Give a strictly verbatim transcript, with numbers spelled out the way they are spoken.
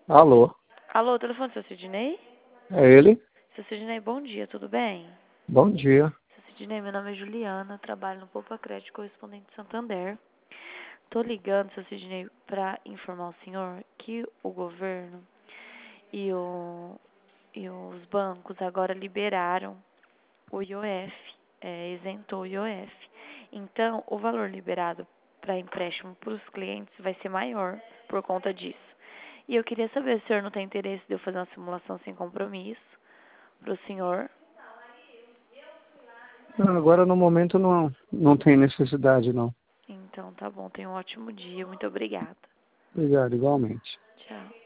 Alô, Alô, telefone, seu Sidney? é ele? Seu Sidney, bom dia, tudo bem? Bom dia. Seu Sidney, meu nome é Juliana, trabalho no Poupa Crédito Correspondente Santander. Tô ligando, seu Sidney, para informar o senhor que o governo e, o, e os bancos agora liberaram o I O F, é, isentou o I O F. Então, o valor liberado para empréstimo para os clientes vai ser maior por conta disso. E eu queria saber se o senhor não tem interesse de eu fazer uma simulação sem compromisso para o senhor. Não, agora no momento não, não tem necessidade não. Então, tá bom. Tenha um ótimo dia. Muito obrigada. Obrigado, igualmente. Tchau.